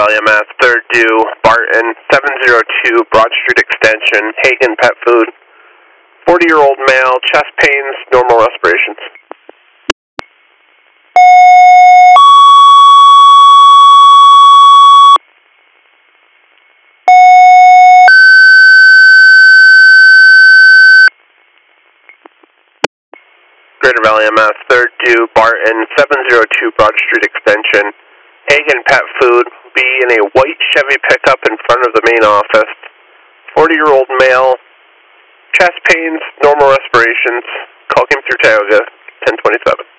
Valley MS, 3rd due, Barton, 702 Broad Street Extension, Hagen Pet Food. 40-year-old male, chest pains, normal respirations. Greater Valley MS, 3rd due, Barton, 702 Broad Street Extension, Hagen Pet Food, be in a white Chevy pickup in front of the main office. 40-year-old male, chest pains, normal respirations. Call came through Tioga, 1027.